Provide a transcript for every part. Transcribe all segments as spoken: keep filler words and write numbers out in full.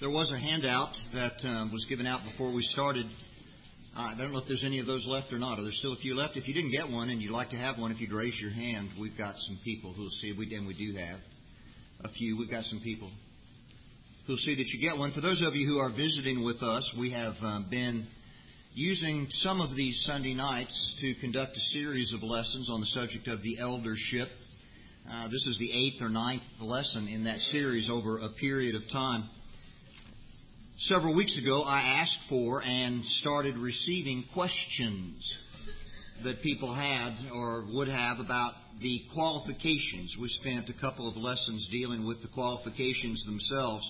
There was a handout that um, was given out before we started. I don't know if there's any of those left or not. Are there still a few left? If you didn't get one and you'd like to have one, if you'd raise your hand, we've got some people who'll see it. We, and we do have a few. We've got some people who'll see that you get one. For those of you who are visiting with us, we have um, been using some of these Sunday nights to conduct a series of lessons on the subject of the eldership. Uh, this is the eighth or ninth lesson in that series over a period of time. Several weeks ago, I asked for and started receiving questions that people had or would have about the qualifications. We spent a couple of lessons dealing with the qualifications themselves.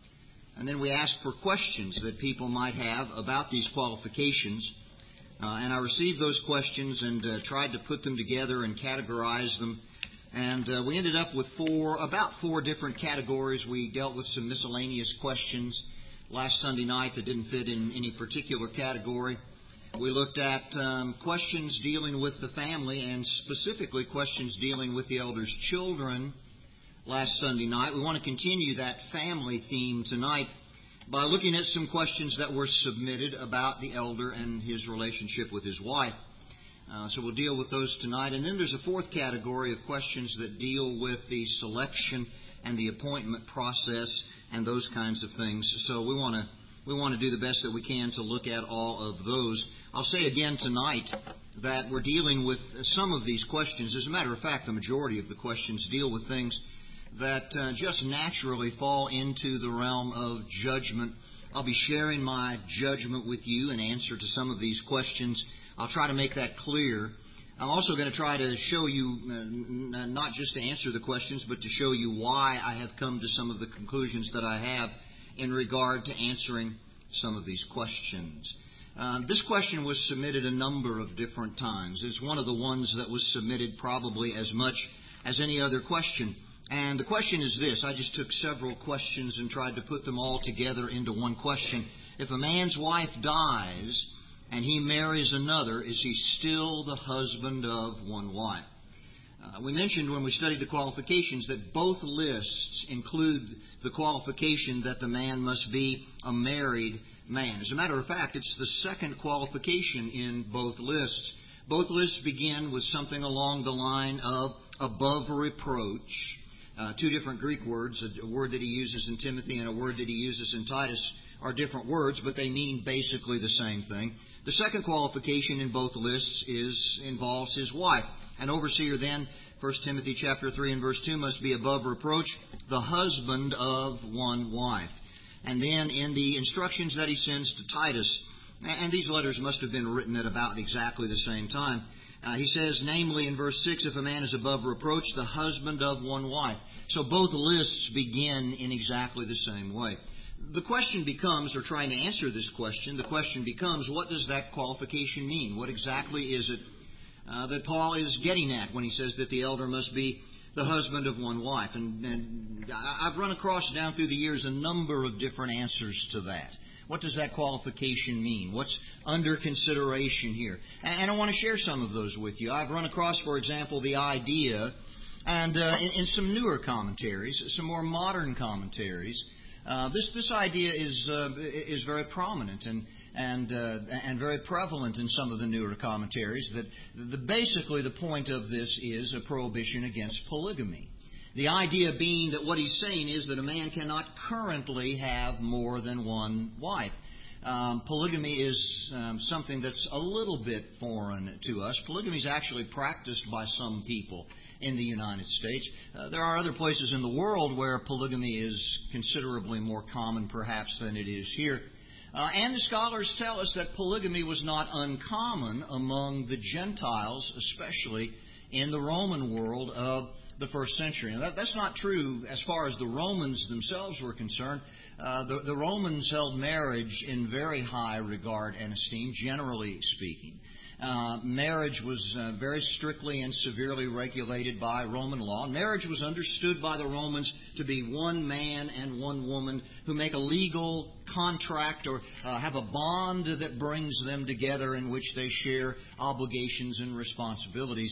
And then we asked for questions that people might have about these qualifications. Uh, and I received those questions and uh, tried to put them together and categorize them. And uh, we ended up with four, about four different categories. We dealt with some miscellaneous questions last Sunday night that didn't fit in any particular category. We looked at um, questions dealing with the family and specifically questions dealing with the elder's children last Sunday night. We want to continue that family theme tonight by looking at some questions that were submitted about the elder and his relationship with his wife. Uh, so we'll deal with those tonight. And then there's a fourth category of questions that deal with the selection and the appointment process and those kinds of things. So we want to we want to do the best that we can to look at all of those. I'll say again tonight that we're dealing with some of these questions. As a matter of fact, the majority of the questions deal with things that uh, just naturally fall into the realm of judgment. I'll be sharing my judgment with you in answer to some of these questions. I'll try to make that clear. I'm also going to try to show you, uh, not just to answer the questions, but to show you why I have come to some of the conclusions that I have in regard to answering some of these questions. Um, this question was submitted a number of different times. It's one of the ones that was submitted probably as much as any other question. And the question is this. I just took several questions and tried to put them all together into one question. If a man's wife dies and he marries another, is he still the husband of one wife? Uh, we mentioned when we studied the qualifications that both lists include the qualification that the man must be a married man. As a matter of fact, it's the second qualification in both lists. Both lists begin with something along the line of above reproach. Uh, two different Greek words, a word that he uses in Timothy and a word that he uses in Titus are different words, but they mean basically the same thing. The second qualification in both lists is involves his wife. An overseer then, First Timothy chapter three and verse two, must be above reproach, the husband of one wife. And then in the instructions that he sends to Titus, and these letters must have been written at about exactly the same time, uh, he says, namely in verse six, if a man is above reproach, the husband of one wife. So both lists begin in exactly the same way. The question becomes, or trying to answer this question, the question becomes, what does that qualification mean? What exactly is it uh, that Paul is getting at when he says that the elder must be the husband of one wife? And, and I've run across down through the years a number of different answers to that. What does that qualification mean? What's under consideration here? And I want to share some of those with you. I've run across, for example, the idea, and uh, in, in some newer commentaries, some more modern commentaries, Uh, this this idea is uh, is very prominent and and uh, and very prevalent in some of the newer commentaries. That the, basically the point of this is a prohibition against polygamy. The idea being that what he's saying is that a man cannot currently have more than one wife. Um, polygamy is um, something that's a little bit foreign to us. Polygamy is actually practiced by some people in the United States. Uh, there are other places in the world where polygamy is considerably more common, perhaps, than it is here. Uh, and the scholars tell us that polygamy was not uncommon among the Gentiles, especially in the Roman world of the first century. Now, that, that's not true as far as the Romans themselves were concerned. Uh, the, the Romans held marriage in very high regard and esteem, generally speaking. Uh, marriage was uh, very strictly and severely regulated by Roman law. Marriage was understood by the Romans to be one man and one woman who make a legal contract or uh, have a bond that brings them together in which they share obligations and responsibilities.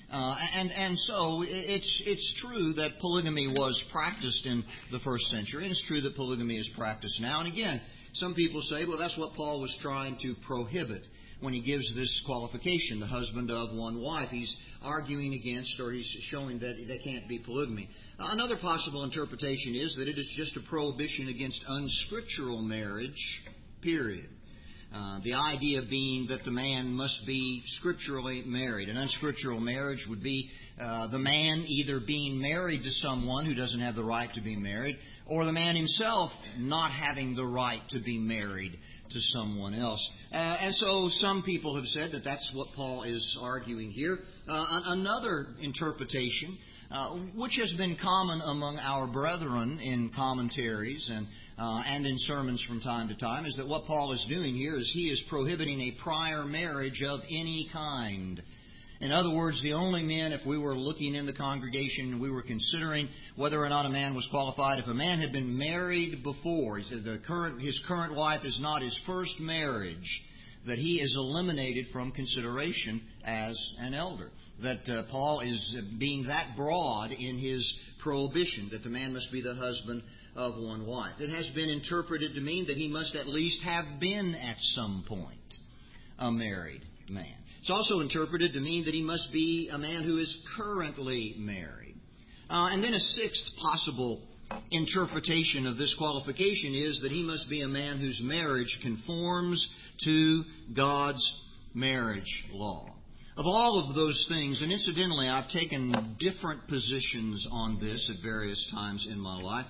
Uh, and and so it's it's true that polygamy was practiced in the first century, and it's true that polygamy is practiced now. And again, some people say, well, that's what Paul was trying to prohibit when he gives this qualification, the husband of one wife. He's arguing against, or he's showing that there can't be polygamy. Another possible interpretation is that it is just a prohibition against unscriptural marriage, period. Uh, the idea being that the man must be scripturally married. An unscriptural marriage would be uh, the man either being married to someone who doesn't have the right to be married, or the man himself not having the right to be married to someone else. Uh, and so some people have said that that's what Paul is arguing here. Uh, another interpretation, uh, which has been common among our brethren in commentaries and uh, and in sermons from time to time, is that what Paul is doing here is he is prohibiting a prior marriage of any kind. In other words, the only men, if we were looking in the congregation and we were considering whether or not a man was qualified, if a man had been married before, the current, his current wife is not his first marriage, that he is eliminated from consideration as an elder. That uh, Paul is being that broad in his prohibition, that the man must be the husband of one wife. It has been interpreted to mean that he must at least have been at some point a married man. It's also interpreted to mean that he must be a man who is currently married. Uh, and then a sixth possible interpretation of this qualification is that he must be a man whose marriage conforms to God's marriage law. Of all of those things, and incidentally, I've taken different positions on this at various times in my life.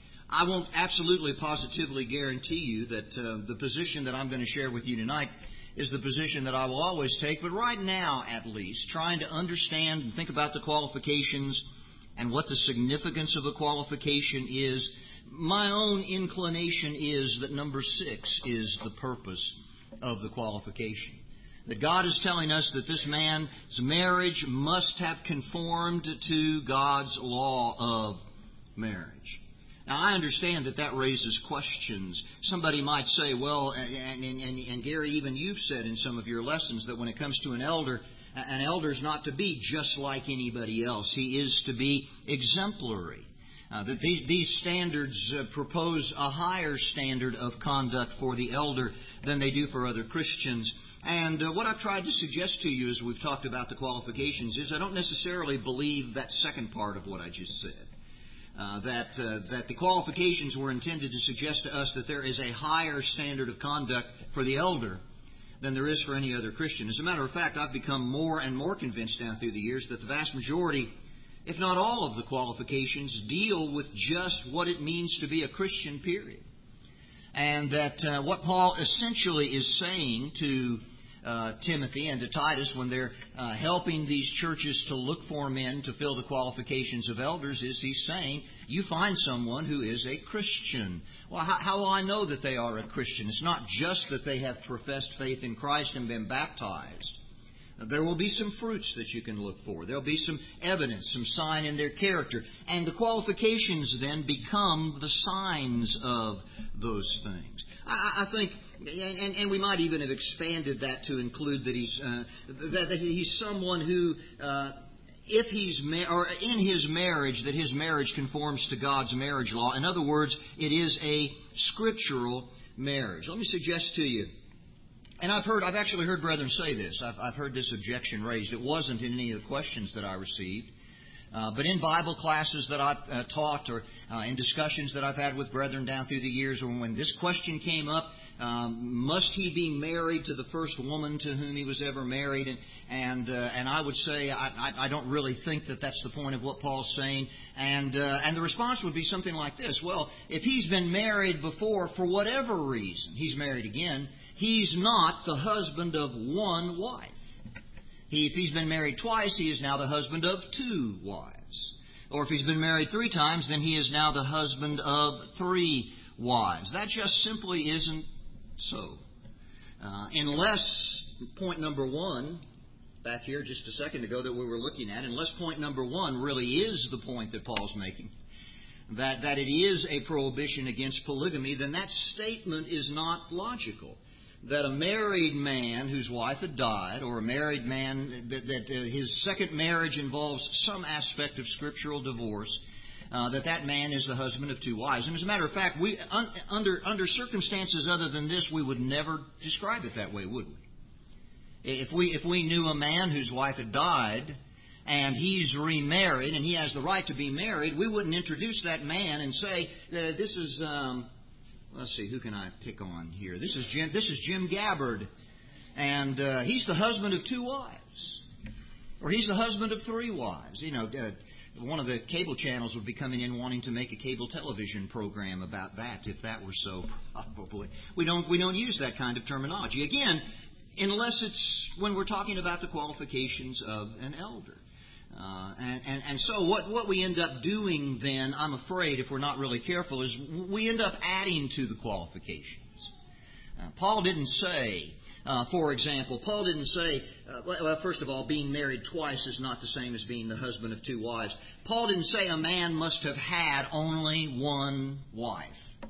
I won't absolutely positively guarantee you that uh, the position that I'm going to share with you tonight is the position that I will always take, but right now, at least, trying to understand and think about the qualifications and what the significance of a qualification is, my own inclination is that number six is the purpose of the qualification. That God is telling us that this man's marriage must have conformed to God's law of marriage. Now, I understand that that raises questions. Somebody might say, well, and, and, and, and Gary, even you've said in some of your lessons that when it comes to an elder, an elder is not to be just like anybody else. He is to be exemplary. Uh, that these, these standards uh, propose a higher standard of conduct for the elder than they do for other Christians. And uh, what I've tried to suggest to you as we've talked about the qualifications is I don't necessarily believe that second part of what I just said. Uh, that uh, that the qualifications were intended to suggest to us that there is a higher standard of conduct for the elder than there is for any other Christian. As a matter of fact, I've become more and more convinced down through the years that the vast majority, if not all of the qualifications, deal with just what it means to be a Christian, period. And that uh, what Paul essentially is saying to Uh, Timothy and to Titus when they're uh, helping these churches to look for men to fill the qualifications of elders is he's saying, you find someone who is a Christian. Well, how, how will I know that they are a Christian? It's not just that they have professed faith in Christ and been baptized. There will be some fruits that you can look for. There will be some evidence, some sign in their character. And the qualifications then become the signs of those things. I, I think, and, and we might even have expanded that to include that he's uh, that, that he's someone who, uh, if he's ma- or in his marriage, that his marriage conforms to God's marriage law. In other words, it is a scriptural marriage. Let me suggest to you. And I've heard, I've actually heard brethren say this. I've, I've heard this objection raised. It wasn't in any of the questions that I received. Uh, but in Bible classes that I've uh, taught or uh, in discussions that I've had with brethren down through the years, or when this question came up, um, must he be married to the first woman to whom he was ever married? And and, uh, and I would say I, I, I don't really think that that's the point of what Paul's saying. And uh, and the response would be something like this. Well, if he's been married before for whatever reason, he's married again, he's not the husband of one wife. He, if he's been married twice, he is now the husband of two wives. Or if he's been married three times, then he is now the husband of three wives. That just simply isn't so. Uh, unless point number one, back here just a second ago that we were looking at, unless point number one really is the point that Paul's making, that, that it is a prohibition against polygamy, then that statement is not logical. that a married man whose wife had died, or a married man that, that uh, his second marriage involves some aspect of scriptural divorce, uh, that that man is the husband of two wives. And as a matter of fact, we un, under under circumstances other than this, we would never describe it that way, would we? If we if we knew a man whose wife had died and he's remarried and he has the right to be married, we wouldn't introduce that man and say, uh, this is... Um, Let's see, who can I pick on here? This is Jim. This is Jim Gabbard, and uh, he's the husband of two wives, or he's the husband of three wives. You know, uh, one of the cable channels would be coming in wanting to make a cable television program about that, if that were so. Probably we don't we don't use that kind of terminology again, unless it's when we're talking about the qualifications of an elder. Uh, and, and, and so what, what we end up doing then, I'm afraid, if we're not really careful, is we end up adding to the qualifications. Uh, Paul didn't say, uh, for example, Paul didn't say, uh, well, first of all, being married twice is not the same as being the husband of two wives. Paul didn't say a man must have had only one wife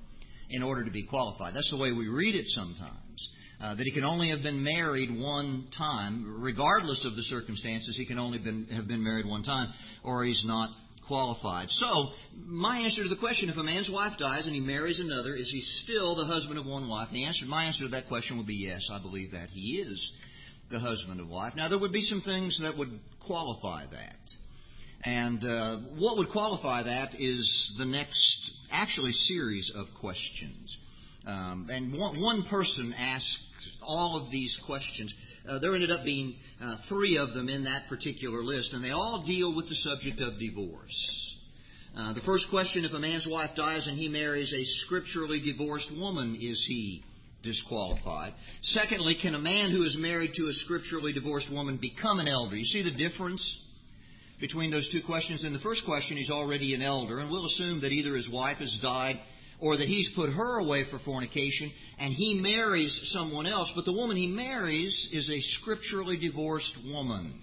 in order to be qualified. That's the way we read it sometimes. Uh, that he can only have been married one time, regardless of the circumstances. He can only been, have been married one time, or he's not qualified. So, my answer to the question: if a man's wife dies and he marries another, is he still the husband of one wife? And the answer, my answer to that question would be yes. I believe that he is the husband of wife. Now, there would be some things that would qualify that, and uh, what would qualify that is the next, actually, series of questions. Um, and one, one person asked all of these questions. Uh, there ended up being uh, three of them in that particular list, and they all deal with the subject of divorce. Uh, the first question: if a man's wife dies and he marries a scripturally divorced woman, is he disqualified? Secondly, can a man who is married to a scripturally divorced woman become an elder? You see the difference between those two questions? In the first question, he's already an elder, and we'll assume that either his wife has died or that he's put her away for fornication, and he marries someone else, but the woman he marries is a scripturally divorced woman.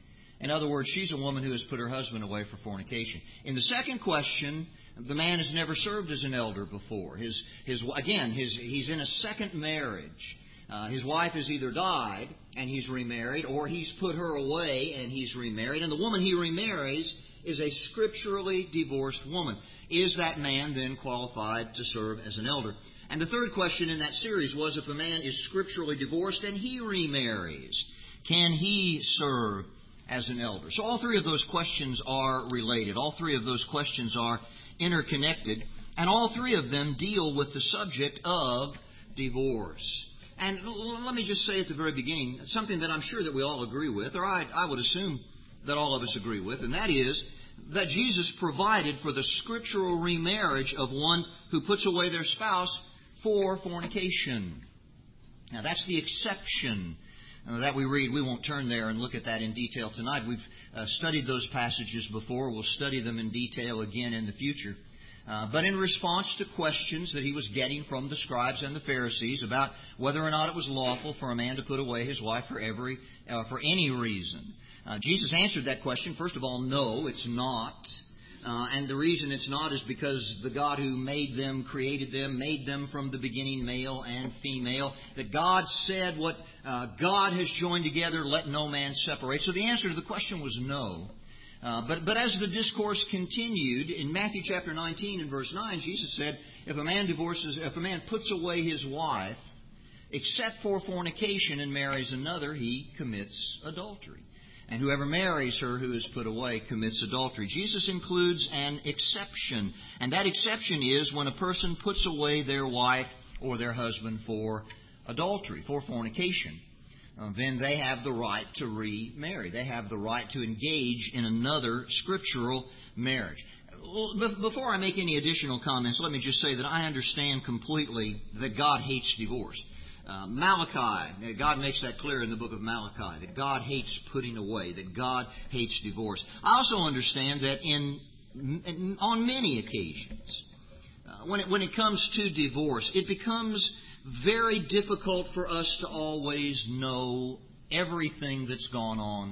In other words, she's a woman who has put her husband away for fornication. In the second question, the man has never served as an elder before. His, his, again, his, he's in a second marriage. Uh, his wife has either died and he's remarried, or he's put her away and he's remarried, and the woman he remarries is a scripturally divorced woman. Is that man then qualified to serve as an elder? And the third question in that series was, if a man is scripturally divorced and he remarries, can he serve as an elder? So all three of those questions are related. All three of those questions are interconnected. And all three of them deal with the subject of divorce. And let me just say at the very beginning something that I'm sure that we all agree with, or I, I would assume that all of us agree with, and that is that Jesus provided for the scriptural remarriage of one who puts away their spouse for fornication. Now, that's the exception uh, that we read. We won't turn there and look at that in detail tonight. We've uh, studied those passages before. We'll study them in detail again in the future. Uh, but in response to questions that he was getting from the scribes and the Pharisees about whether or not it was lawful for a man to put away his wife for every uh, for any reason, uh, Jesus answered that question. First of all, no, it's not. Uh, and the reason it's not is because the God who made them, created them, made them from the beginning male and female. That God said what uh, God has joined together, let no man separate. So the answer to the question was no. Uh, but, but as the discourse continued, in Matthew chapter nineteen and verse nine, Jesus said, if a man divorces, if a man puts away his wife, except for fornication, and marries another, he commits adultery. And whoever marries her who is put away commits adultery. Jesus includes an exception. And that exception is when a person puts away their wife or their husband for adultery, for fornication. Uh, then they have the right to remarry. They have the right to engage in another scriptural marriage. Before I make any additional comments, let me just say that I understand completely that God hates divorce. Uh, Malachi, God makes that clear in the book of Malachi, that God hates putting away, that God hates divorce. I also understand that in, in on many occasions, uh, when it, when it comes to divorce, it becomes very difficult for us to always know everything that's gone on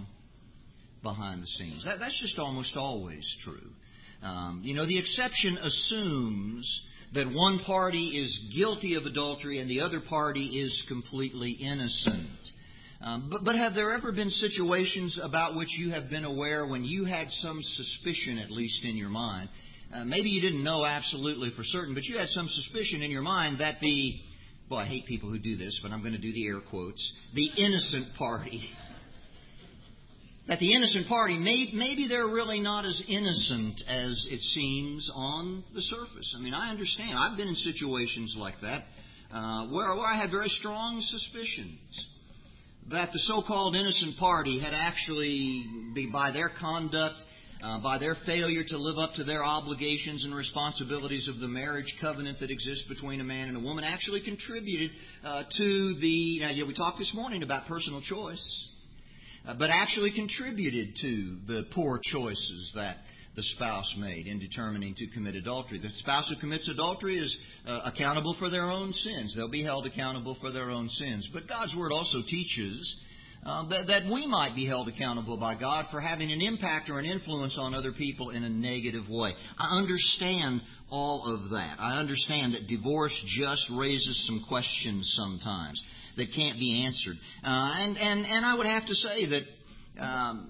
behind the scenes. That, that's just almost always true. Um, you know, the exception assumes that one party is guilty of adultery and the other party is completely innocent. Um, but, but have there ever been situations about which you have been aware when you had some suspicion, at least in your mind, uh, maybe you didn't know absolutely for certain, but you had some suspicion in your mind that the, well, I hate people who do this, but I'm going to do the air quotes, the innocent party, that the innocent party, may, maybe they're really not as innocent as it seems on the surface. I mean, I understand. I've been in situations like that uh, where, where I had very strong suspicions that the so-called innocent party had actually, by their conduct, uh, by their failure to live up to their obligations and responsibilities of the marriage covenant that exists between a man and a woman, actually contributed uh, to the, now, yeah, we talked this morning about personal choice, uh, but actually contributed to the poor choices that the spouse made in determining to commit adultery. The spouse who commits adultery is uh, accountable for their own sins. They'll be held accountable for their own sins. But God's Word also teaches uh, that, that we might be held accountable by God for having an impact or an influence on other people in a negative way. I understand all of that. I understand that divorce just raises some questions sometimes that can't be answered. Uh, and, and, and I would have to say that um,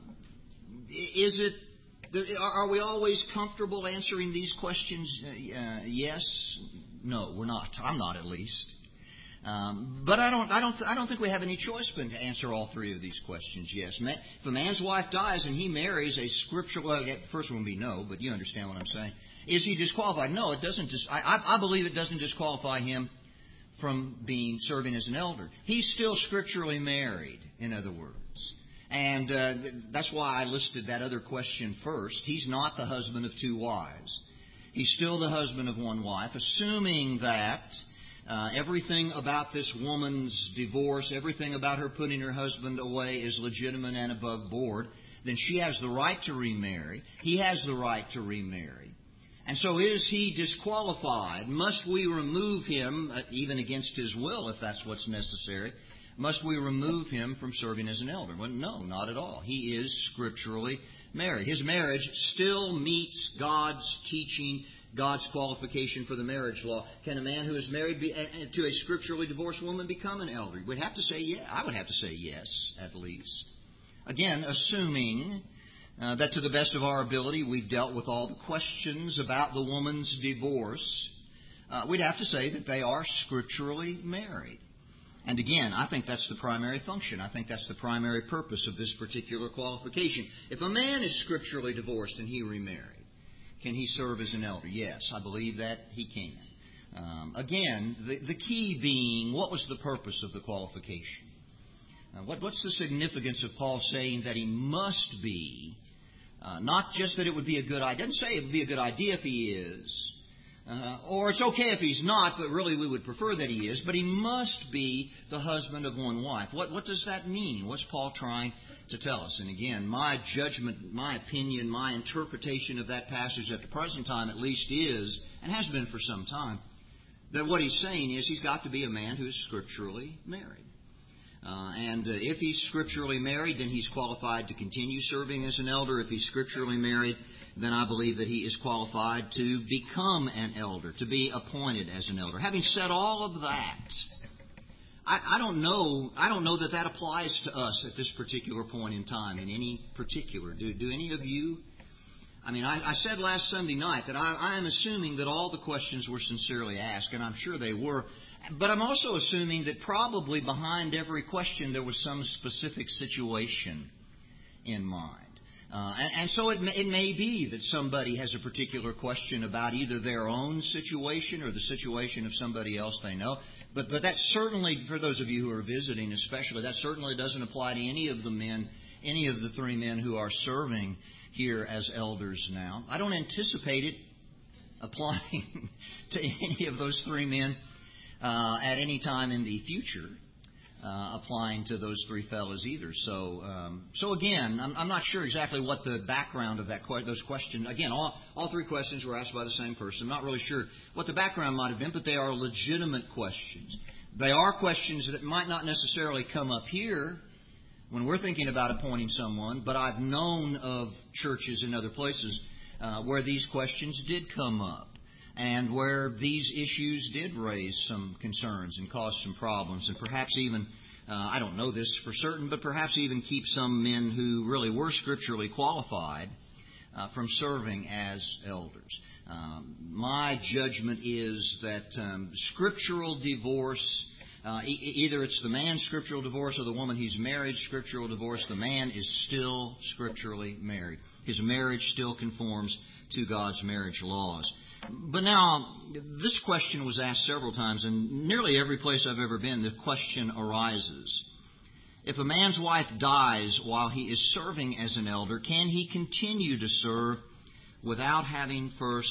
is it Are we always comfortable answering these questions? Uh, yes, no, we're not. I'm not, at least. Um, but I don't. I don't. I don't think we have any choice but to answer all three of these questions. Yes, if a man's wife dies and he marries a scriptural, well, the first one would be no, but you understand what I'm saying. Is he disqualified? No, it doesn't. Dis, I, I believe it doesn't disqualify him from being serving as an elder. He's still scripturally married. In other words. And uh, that's why I listed that other question first. He's not the husband of two wives. He's still the husband of one wife, assuming that uh, everything about this woman's divorce, everything about her putting her husband away is legitimate and above board. Then she has the right to remarry. He has the right to remarry. And so is he disqualified? Must we remove him, uh, even against his will, if that's what's necessary? Must we remove him from serving as an elder? Well, no, not at all. He is scripturally married. His marriage still meets God's teaching, God's qualification for the marriage law. Can a man who is married be, uh, to a scripturally divorced woman become an elder? We'd have to say yes. I would have to say yes, at least. Again, assuming uh, that to the best of our ability we've dealt with all the questions about the woman's divorce, uh, we'd have to say that they are scripturally married. And again, I think that's the primary function. I think that's the primary purpose of this particular qualification. If a man is scripturally divorced and he remarried, can he serve as an elder? Yes, I believe that he can. Um, again, the, the key being, what was the purpose of the qualification? Uh, what, what's the significance of Paul saying that he must be, uh, not just that it would be a good idea. It doesn't say it would be a good idea if he is. Uh, or it's okay if he's not, but really we would prefer that he is. But he must be the husband of one wife. What, what does that mean? What's Paul trying to tell us? And again, my judgment, my opinion, my interpretation of that passage at the present time at least is, and has been for some time, that what he's saying is he's got to be a man who is scripturally married. Uh, and uh, if he's scripturally married, then he's qualified to continue serving as an elder. If he's scripturally married, then I believe that he is qualified to become an elder, to be appointed as an elder. Having said all of that, I, I don't know. I don't know that that applies to us at this particular point in time. In any particular, do do any of you? I mean, I, I said last Sunday night that I, I am assuming that all the questions were sincerely asked, and I'm sure they were. But I'm also assuming that probably behind every question there was some specific situation in mind. Uh, and, and so it may, it may be that somebody has a particular question about either their own situation or the situation of somebody else they know. But but that certainly, for those of you who are visiting especially, that certainly doesn't apply to any of the men, any of the three men who are serving here as elders now. I don't anticipate it applying to any of those three men uh, at any time in the future. Uh, applying to those three fellows either. So, um, so again, I'm, I'm not sure exactly what the background of that que- those questions. Again, all all three questions were asked by the same person. I'm not really sure what the background might have been, but they are legitimate questions. They are questions that might not necessarily come up here when we're thinking about appointing someone, but I've known of churches in other places uh, where these questions did come up. and where these issues did raise some concerns and cause some problems, and perhaps even, uh, I don't know this for certain, but perhaps even keep some men who really were scripturally qualified uh, from serving as elders. Um, my judgment is that um, scriptural divorce, uh, e- either it's the man's scriptural divorce or the woman he's married scriptural divorce, the man is still scripturally married. His marriage still conforms to God's marriage laws. But now, this question was asked several times, and nearly every place I've ever been, the question arises. If a man's wife dies while he is serving as an elder, can he continue to serve without having first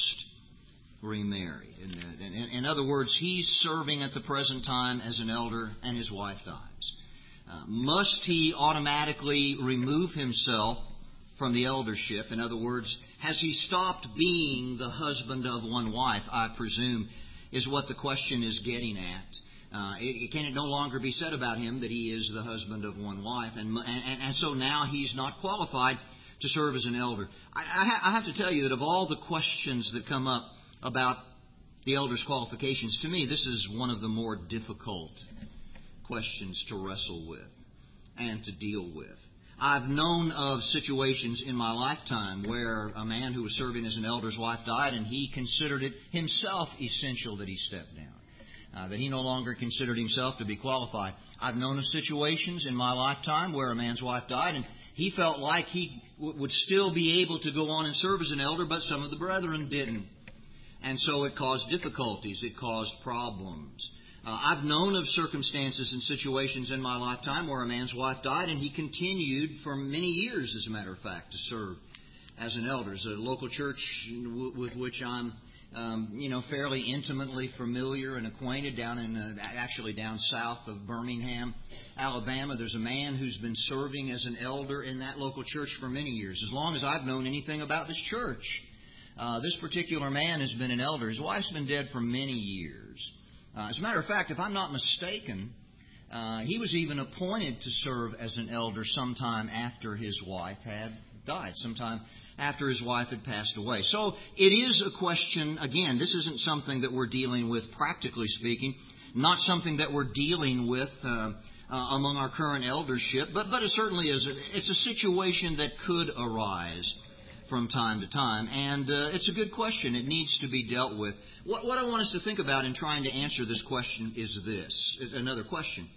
remarried? In, in, in other words, he's serving at the present time as an elder and his wife dies. Uh, must he automatically remove himself from the eldership? In other words, has he stopped being the husband of one wife, I presume, is what the question is getting at. Uh, it, it can it no longer be said about him that he is the husband of one wife, and, and, and so now he's not qualified to serve as an elder. I, I, ha- I have to tell you that of all the questions that come up about the elder's qualifications, to me this is one of the more difficult questions to wrestle with and to deal with. I've known of situations in my lifetime where a man who was serving as an elder's wife died, and he considered it himself essential that he step down, uh, that he no longer considered himself to be qualified. I've known of situations in my lifetime where a man's wife died, and he felt like he w- would still be able to go on and serve as an elder, but some of the brethren didn't. And so it caused difficulties. It caused problems. Uh, I've known of circumstances and situations in my lifetime where a man's wife died, and he continued for many years, as a matter of fact, to serve as an elder. There's a local church w- with which I'm, um, you know, fairly intimately familiar and acquainted down in, uh, actually down south of Birmingham, Alabama. There's a man who's been serving as an elder in that local church for many years, as long as I've known anything about this church. Uh, this particular man has been an elder. His wife's been dead for many years. Uh, as a matter of fact, if I'm not mistaken, uh, he was even appointed to serve as an elder sometime after his wife had died, sometime after his wife had passed away. So it is a question, again, this isn't something that we're dealing with practically speaking, not something that we're dealing with uh, uh, among our current eldership, but, but it certainly is. A, it's a situation that could arise from time to time, and uh, it's a good question. It needs to be dealt with. What, what I want us to think about in trying to answer this question is this, another question,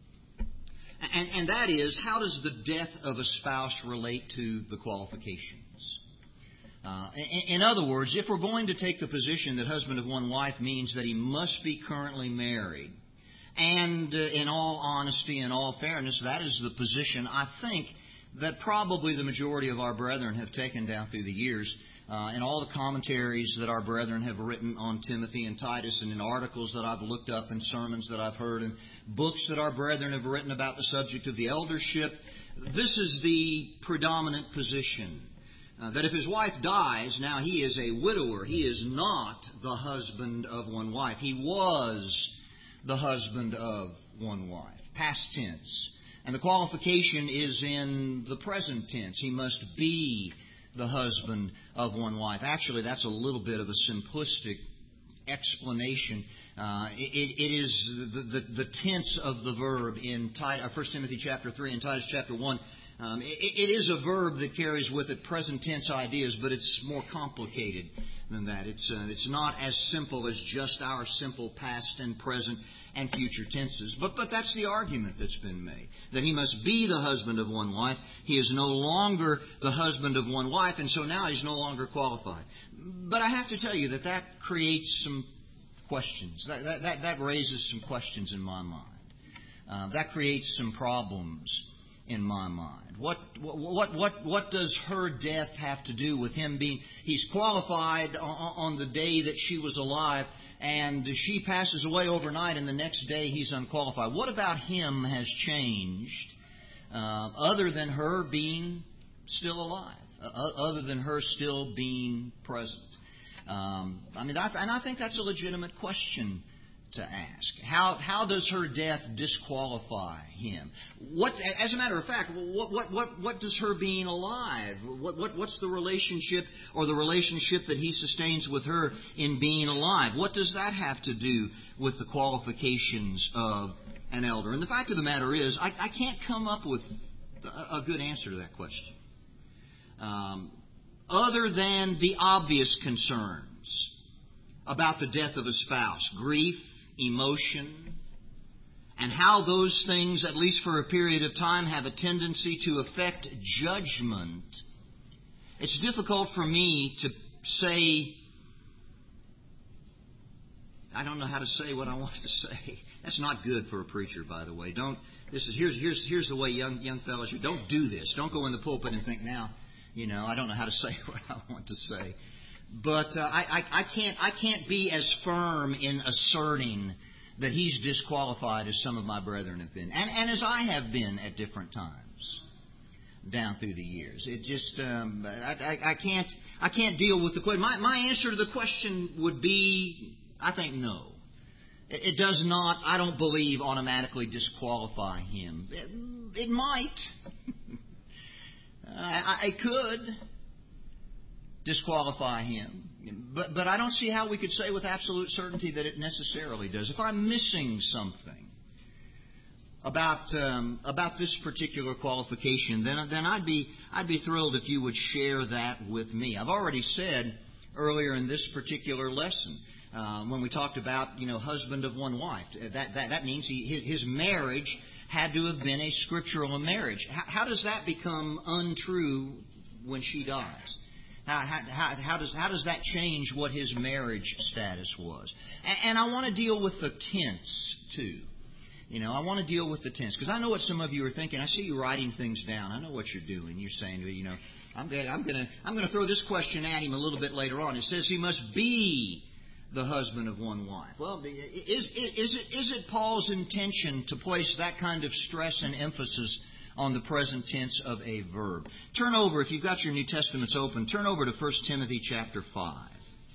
and, and that is, how does the death of a spouse relate to the qualifications? Uh, in, in other words, if we're going to take the position that husband of one wife means that he must be currently married, and uh, in all honesty and all fairness, that is the position, I think, that probably the majority of our brethren have taken down through the years. Uh, in all the commentaries that our brethren have written on Timothy and Titus, and in articles that I've looked up and sermons that I've heard and books that our brethren have written about the subject of the eldership, this is the predominant position. Uh, that if his wife dies, now he is a widower. He is not the husband of one wife. He was the husband of one wife. Past tense. And the qualification is in the present tense. He must be the husband of one wife. Actually, that's a little bit of a simplistic explanation. Uh, it, it is the, the, the tense of the verb in First Timothy chapter three and Titus chapter one. Um, it, it is a verb that carries with it present tense ideas, but it's more complicated than that. It's uh, it's not as simple as just our simple past and present and future tenses. But but that's the argument that's been made, that he must be the husband of one wife. He is no longer the husband of one wife, and so now he's no longer qualified. But I have to tell you that that creates some questions. That that that, that raises some questions in my mind. Uh, that creates some problems in my mind. What what what what does her death have to do with him being? He's qualified on, on the day that she was alive, and she passes away overnight, and the next day he's unqualified. What about him has changed, uh, other than her being still alive, uh, other than her still being present? Um, I mean, I, and I think that's a legitimate question to ask. How how does her death disqualify him? What, as a matter of fact, what what what, what does her being alive? What what what's the relationship or the relationship that he sustains with her in being alive? What does that have to do with the qualifications of an elder? And the fact of the matter is, I, I can't come up with a, a good answer to that question, um, other than the obvious concerns about the death of a spouse, grief, emotion, and how those things, at least for a period of time, have a tendency to affect judgment. It's difficult for me to say, I don't know how to say what I want to say. That's not good for a preacher, by the way. Don't. This is here's here's here's the way young young fellas. You don't do this. Don't go in the pulpit and think, now, you know, I don't know how to say what I want to say. But uh, I, I, I can't I can't be as firm in asserting that he's disqualified as some of my brethren have been, and, and as I have been at different times down through the years. It just um, I, I, I can't I can't deal with the question. My my answer to the question would be, I think, no. It, it does not, I don't believe, automatically disqualify him. It, it might. I, I could disqualify him. But but I don't see how we could say with absolute certainty that it necessarily does. If I'm missing something about um, about this particular qualification, then then I'd be I'd be thrilled if you would share that with me. I've already said earlier in this particular lesson, uh, when we talked about, you know, husband of one wife, that that, that means he, his marriage had to have been a scriptural marriage. How, how does that become untrue when she dies? How, how, how, does, how does that change what his marriage status was? And, and I want to deal with the tense, too. You know, I want to deal with the tense, because I know what some of you are thinking. I see you writing things down. I know what you're doing. You're saying, you know, I'm going I'm to I'm going to throw this question at him a little bit later on. It says he must be the husband of one wife. Well, is, is, is, it, is it Paul's intention to place that kind of stress and emphasis on the present tense of a verb? Turn over, if you've got your New Testaments open, turn over to First Timothy chapter five.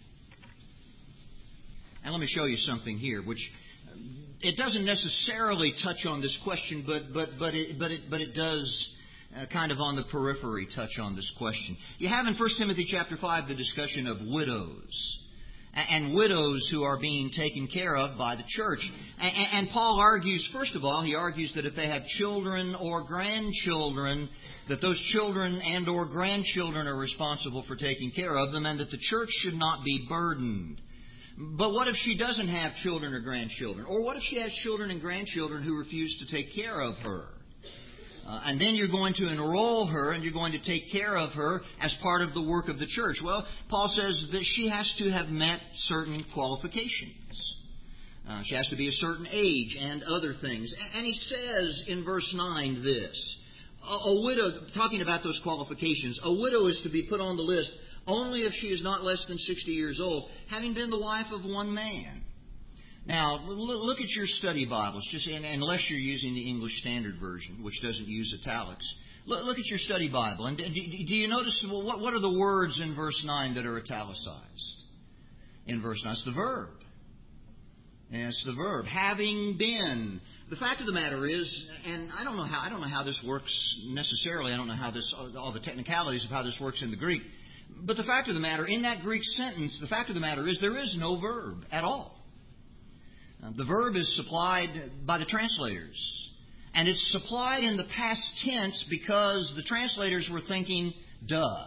And let me show you something here, which it doesn't necessarily touch on this question, but but but it but it but it does uh, kind of on the periphery touch on this question. You have in First Timothy chapter five the discussion of widows. And widows who are being taken care of by the church. And Paul argues, first of all, he argues that if they have children or grandchildren, that those children and or grandchildren are responsible for taking care of them, and that the church should not be burdened. But what if she doesn't have children or grandchildren? Or what if she has children and grandchildren who refuse to take care of her? Uh, and then you're going to enroll her and you're going to take care of her as part of the work of the church. Well, Paul says that she has to have met certain qualifications. Uh, she has to be a certain age and other things. And he says in verse nine this, a, a widow, talking about those qualifications, a widow is to be put on the list only if she is not less than sixty years old, having been the wife of one man. Now, look at your study Bibles, just unless you're using the English Standard Version, which doesn't use italics. Look at your study Bible, and do you notice, well, what are the words in verse nine that are italicized? In verse nine, it's the verb. And it's the verb, having been. The fact of the matter is, and I don't know how I don't know how this works necessarily. I don't know how this all the technicalities of how this works in the Greek. But the fact of the matter, in that Greek sentence, the fact of the matter is there is no verb at all. The verb is supplied by the translators. And it's supplied in the past tense because the translators were thinking, duh.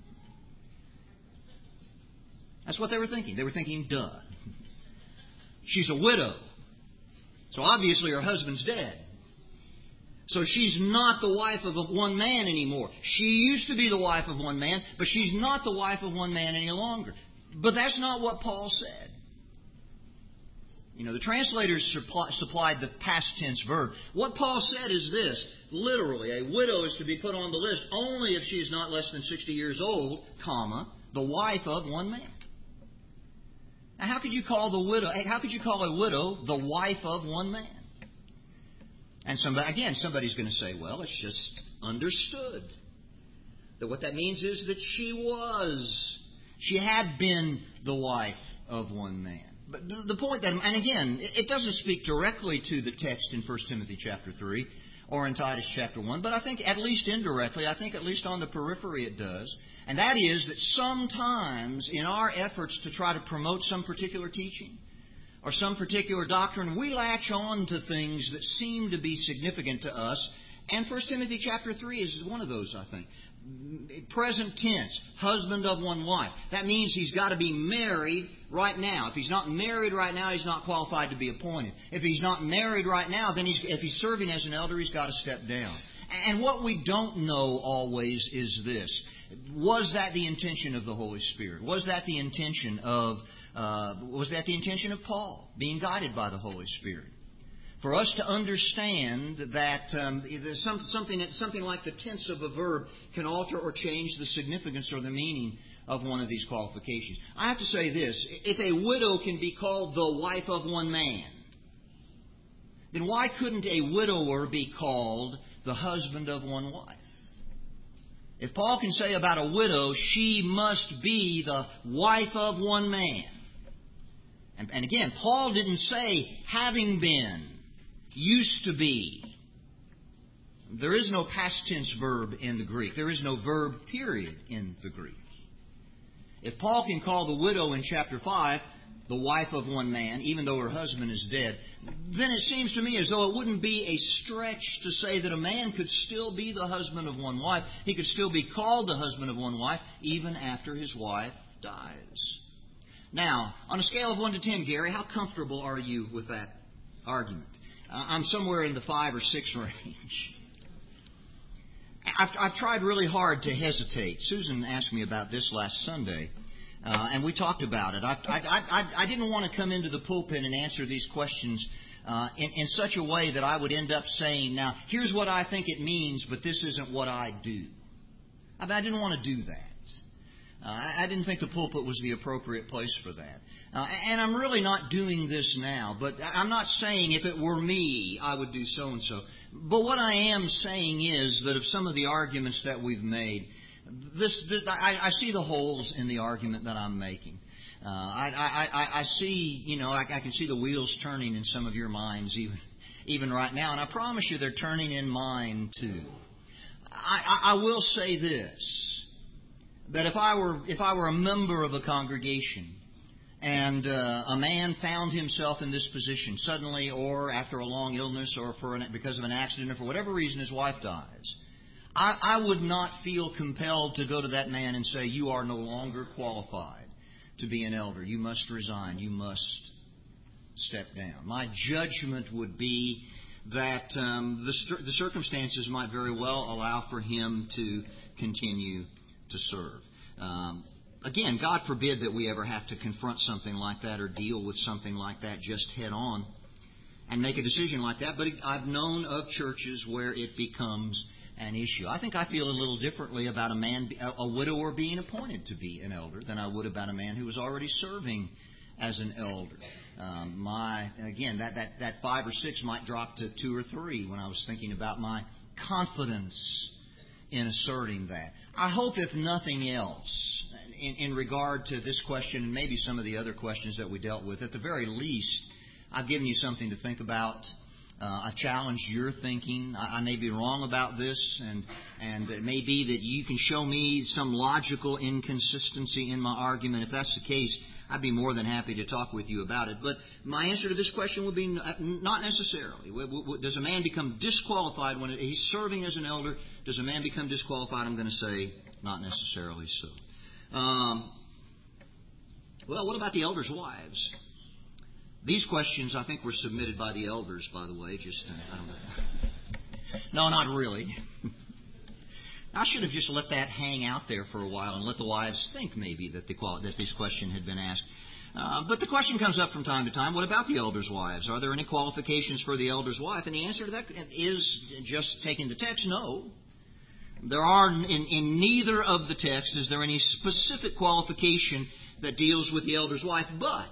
That's what they were thinking. They were thinking, duh. She's a widow. So obviously her husband's dead. So she's not the wife of one man anymore. She used to be the wife of one man, but she's not the wife of one man any longer. But that's not what Paul said. You know, the translators supply, supplied the past tense verb. What Paul said is this, literally, a widow is to be put on the list only if she is not less than sixty years old, comma, the wife of one man. Now, how could you call the widow, how could you call a widow the wife of one man? And somebody, again, somebody's going to say, well, it's just understood. That what that means is that she was, she had been the wife of one man. But the point that, and again, it doesn't speak directly to the text in First Timothy chapter three or in Titus chapter one, but I think at least indirectly, I think at least on the periphery it does. And that is that sometimes in our efforts to try to promote some particular teaching or some particular doctrine, we latch on to things that seem to be significant to us. And First Timothy chapter three is one of those, I think. Present tense, husband of one wife. That means he's got to be married right now. If he's not married right now, he's not qualified to be appointed. If he's not married right now, then he's, if he's serving as an elder, he's got to step down. And what we don't know always is this. Was that the intention of the Holy Spirit? Was that the intention of uh, was that the intention of Paul, being guided by the Holy Spirit? For us to understand that um, some, something something like the tense of a verb can alter or change the significance or the meaning of one of these qualifications. I have to say this: if a widow can be called the wife of one man, then why couldn't a widower be called the husband of one wife? If Paul can say about a widow, she must be the wife of one man. And, and again, Paul didn't say having been, used to be. There is no past tense verb in the Greek. There is no verb period in the Greek. If Paul can call the widow in chapter five the wife of one man, even though her husband is dead, then it seems to me as though it wouldn't be a stretch to say that a man could still be the husband of one wife. He could still be called the husband of one wife even after his wife dies. Now, on a scale of one to ten, Gary, how comfortable are you with that argument? Uh, I'm somewhere in the five or six range. I've, I've tried really hard to hesitate. Susan asked me about this last Sunday. Uh, and we talked about it. I, I, I, I didn't want to come into the pulpit and answer these questions uh, in, in such a way that I would end up saying, now, here's what I think it means, but this isn't what I do. I, I didn't want to do that. Uh, I, I didn't think the pulpit was the appropriate place for that. Uh, and I'm really not doing this now, but I'm not saying if it were me, I would do so-and-so. But what I am saying is that of some of the arguments that we've made, This, this I, I see the holes in the argument that I'm making. Uh, I, I, I, I see, you know, I, I can see the wheels turning in some of your minds even, even right now, and I promise you they're turning in mine too. I, I, I will say this: that if I were if I were a member of a congregation and uh, a man found himself in this position suddenly, or after a long illness, or for an, because of an accident, or for whatever reason his wife dies, I, I would not feel compelled to go to that man and say, you are no longer qualified to be an elder. You must resign. You must step down. My judgment would be that um, the, the circumstances might very well allow for him to continue to serve. Um, again, God forbid that we ever have to confront something like that or deal with something like that just head on and make a decision like that. But I've known of churches where it becomes an issue. I think I feel a little differently about a man, a widower being appointed to be an elder than I would about a man who was already serving as an elder. Um, my again, that, that, that five or six might drop to two or three when I was thinking about my confidence in asserting that. I hope, if nothing else, in, in regard to this question and maybe some of the other questions that we dealt with, at the very least, I've given you something to think about. Uh, I challenge your thinking. I, I may be wrong about this, and and it may be that you can show me some logical inconsistency in my argument. If that's the case, I'd be more than happy to talk with you about it. But my answer to this question would be not necessarily. Does a man become disqualified when he's serving as an elder? Does a man become disqualified? I'm going to say not necessarily so. Um, well, what about the elders' wives? These questions, I think, were submitted by the elders, by the way. Just, I don't know. No, not really. I should have just let that hang out there for a while and let the wives think maybe that, the, that this question had been asked. Uh, but the question comes up from time to time, what about the elders' wives? Are there any qualifications for the elder's wife? And the answer to that is, just taking the text, no. There are, in, in neither of the texts is there any specific qualification that deals with the elder's wife. But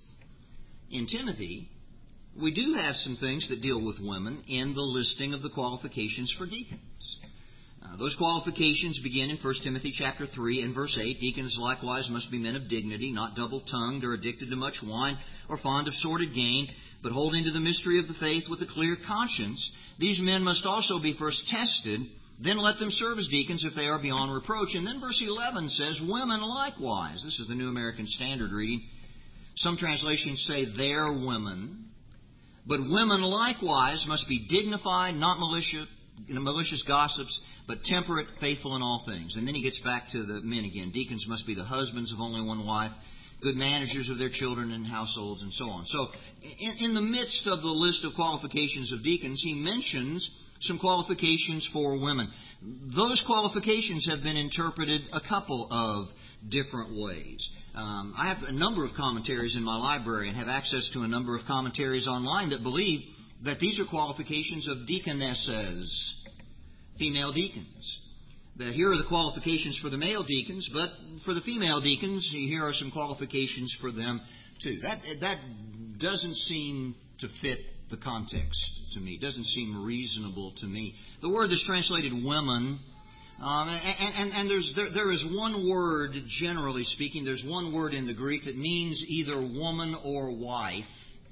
in Timothy, we do have some things that deal with women in the listing of the qualifications for deacons. Uh, those qualifications begin in First Timothy chapter three and verse eight. Deacons likewise must be men of dignity, not double-tongued or addicted to much wine or fond of sordid gain, but holding to the mystery of the faith with a clear conscience. These men must also be first tested, then let them serve as deacons if they are beyond reproach. And then verse eleven says, women likewise. This is the New American Standard reading. Some translations say their women. But women likewise must be dignified, not malicious, malicious gossips, but temperate, faithful in all things. And then he gets back to the men again. Deacons must be the husbands of only one wife, good managers of their children and households, and so on. So in, in the midst of the list of qualifications of deacons, he mentions some qualifications for women. Those qualifications have been interpreted a couple of different ways. Um, I have a number of commentaries in my library and have access to a number of commentaries online that believe that these are qualifications of deaconesses, female deacons. That here are the qualifications for the male deacons, but for the female deacons, here are some qualifications for them too. That that doesn't seem to fit the context to me. It doesn't seem reasonable to me. The word that's translated women, um, and, and, and there's there, there is one word, generally speaking, there's one word in the Greek that means either woman or wife.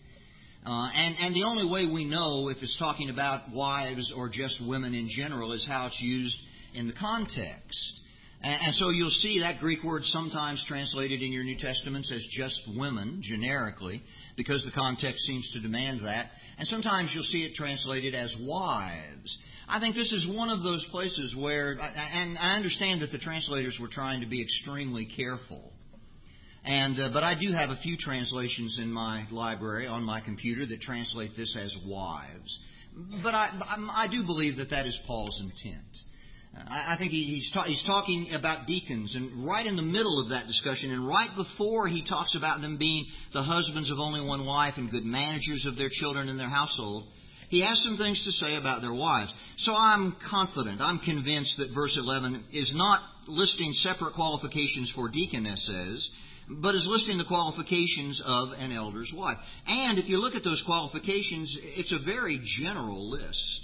Uh, and, and the only way we know if it's talking about wives or just women in general is how it's used in the context. And, and so you'll see that Greek word sometimes translated in your New Testaments as just women, generically, because the context seems to demand that. And sometimes you'll see it translated as wives. I think this is one of those places where, and I understand that the translators were trying to be extremely careful. And uh, but I do have a few translations in my library on my computer that translate this as wives. But I, I do believe that that is Paul's intent. I think he's, ta- he's talking about deacons, and right in the middle of that discussion, and right before he talks about them being the husbands of only one wife and good managers of their children and their household, he has some things to say about their wives. So I'm confident, I'm convinced that verse eleven is not listing separate qualifications for deaconesses, but is listing the qualifications of an elder's wife. And if you look at those qualifications, it's a very general list.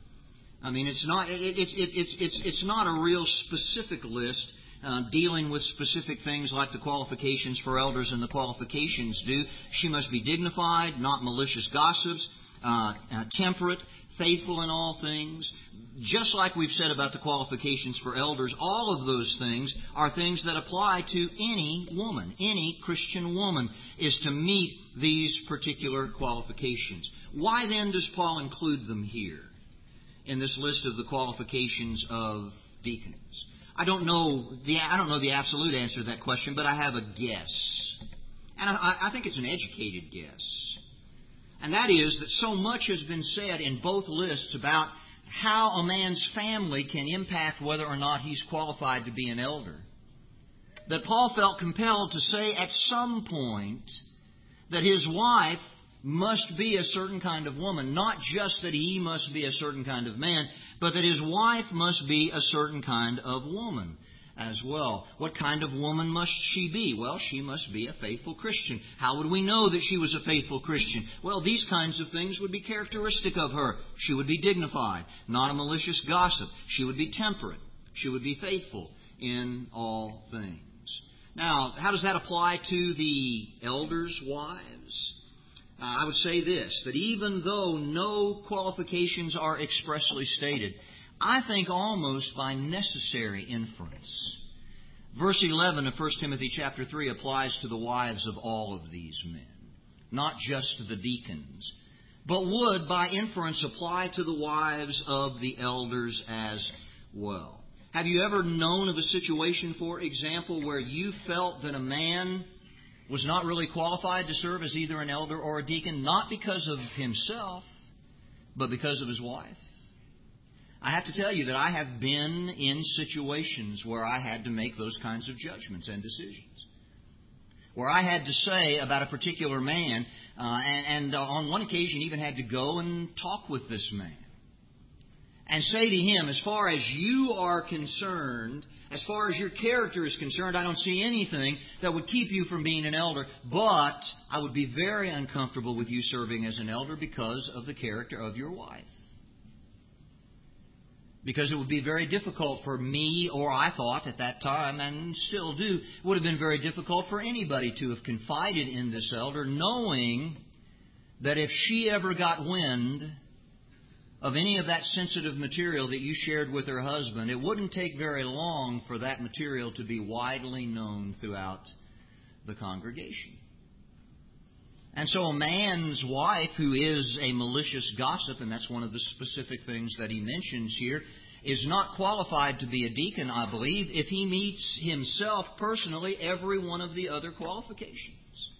I mean, it's not it, it, it, it's it's it's not a real specific list uh, dealing with specific things like the qualifications for elders and the qualifications do. She must be dignified, not malicious gossips, uh, uh, temperate, faithful in all things. Just like we've said about the qualifications for elders, all of those things are things that apply to any woman. Any Christian woman is to meet these particular qualifications. Why then does Paul include them here in this list of the qualifications of deacons? I don't know the I don't know the absolute answer to that question, but I have a guess. And I, I think it's an educated guess. And that is that so much has been said in both lists about how a man's family can impact whether or not he's qualified to be an elder, that Paul felt compelled to say at some point that his wife must be a certain kind of woman. Not just that he must be a certain kind of man, but that his wife must be a certain kind of woman as well. What kind of woman must she be? Well, she must be a faithful Christian. How would we know that she was a faithful Christian? Well, these kinds of things would be characteristic of her. She would be dignified, not a malicious gossip. She would be temperate. She would be faithful in all things. Now, how does that apply to the elders' wives? Uh, I would say this, that even though no qualifications are expressly stated, I think almost by necessary inference, verse eleven of First Timothy chapter three applies to the wives of all of these men, not just the deacons, but would by inference apply to the wives of the elders as well. Have you ever known of a situation, for example, where you felt that a man was not really qualified to serve as either an elder or a deacon, not because of himself, but because of his wife? I have to tell you that I have been in situations where I had to make those kinds of judgments and decisions, where I had to say about a particular man, uh, and, and uh, on one occasion even had to go and talk with this man and say to him, as far as you are concerned, as far as your character is concerned, I don't see anything that would keep you from being an elder, but I would be very uncomfortable with you serving as an elder because of the character of your wife. Because it would be very difficult for me, or I thought at that time, and still do, it would have been very difficult for anybody to have confided in this elder, knowing that if she ever got wind of any of that sensitive material that you shared with her husband, it wouldn't take very long for that material to be widely known throughout the congregation. And so a man's wife who is a malicious gossip, and that's one of the specific things that he mentions here, is not qualified to be a deacon, I believe, if he meets himself personally every one of the other qualifications.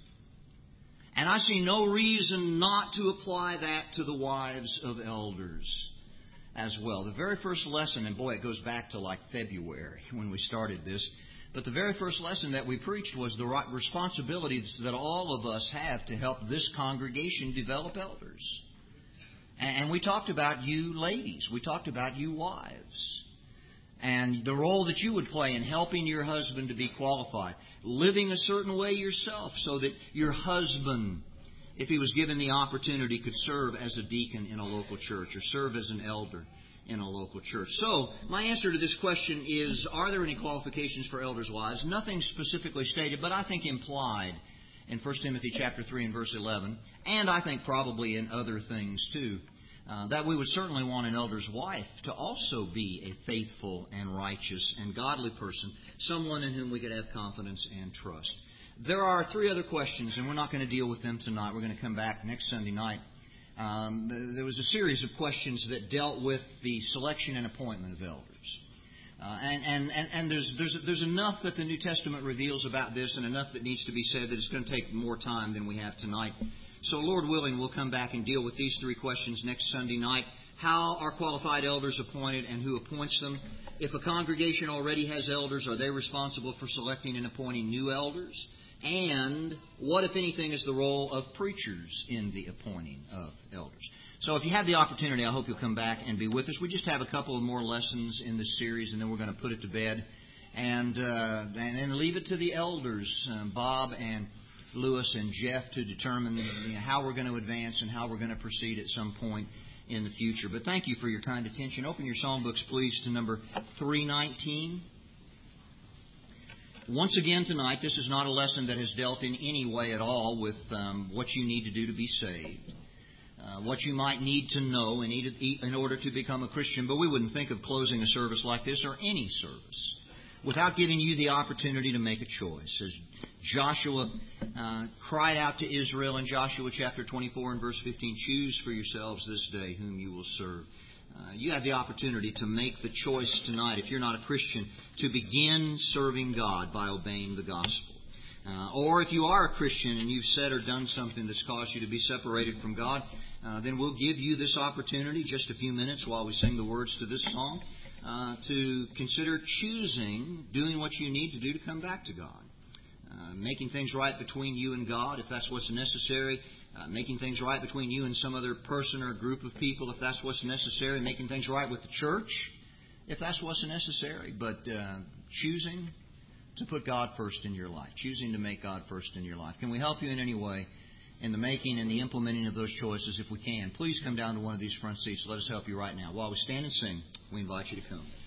And I see no reason not to apply that to the wives of elders as well. The very first lesson, and boy, it goes back to like February when we started this, but the very first lesson that we preached was the responsibilities that all of us have to help this congregation develop elders. And we talked about you ladies. We talked about you wives. And the role that you would play in helping your husband to be qualified. Living a certain way yourself so that your husband, if he was given the opportunity, could serve as a deacon in a local church or serve as an elder in a local church. So, my answer to this question is, are there any qualifications for elders' wives? Nothing specifically stated, but I think implied in First Timothy chapter three and verse eleven, and I think probably in other things too, uh, that we would certainly want an elder's wife to also be a faithful and righteous and godly person, someone in whom we could have confidence and trust. There are three other questions, and we're not going to deal with them tonight. We're going to come back next Sunday night. Um, there was a series of questions that dealt with the selection and appointment of elders. Uh, and and, and, and there's, there's, there's enough that the New Testament reveals about this and enough that needs to be said that it's going to take more time than we have tonight. So, Lord willing, we'll come back and deal with these three questions next Sunday night. How are qualified elders appointed and who appoints them? If a congregation already has elders, are they responsible for selecting and appointing new elders? And what, if anything, is the role of preachers in the appointing of elders? So if you have the opportunity, I hope you'll come back and be with us. We just have a couple of more lessons in this series, and then we're going to put it to bed. And, uh, and then leave it to the elders, um, Bob and Lewis and Jeff, to determine you know, how we're going to advance and how we're going to proceed at some point in the future. But thank you for your kind attention. Open your songbooks, please, to number three nineteen. Once again tonight, this is not a lesson that has dealt in any way at all with um, what you need to do to be saved, uh, what you might need to know in, in order to become a Christian. But we wouldn't think of closing a service like this or any service without giving you the opportunity to make a choice. As Joshua uh, cried out to Israel in Joshua chapter twenty-four and verse fifteen, choose for yourselves this day whom you will serve. Uh, you have the opportunity to make the choice tonight, if you're not a Christian, to begin serving God by obeying the gospel. Uh, or if you are a Christian and you've said or done something that's caused you to be separated from God, uh, then we'll give you this opportunity, just a few minutes while we sing the words to this song, uh, to consider choosing, doing what you need to do to come back to God. Uh, making things right between you and God, if that's what's necessary. Uh, making things right between you and some other person or group of people, if that's what's necessary. Making things right with the church, if that's what's necessary. But uh, choosing to put God first in your life. Choosing to make God first in your life. Can we help you in any way in the making and the implementing of those choices? If we can, please come down to one of these front seats. Let us help you right now. While we stand and sing, we invite you to come.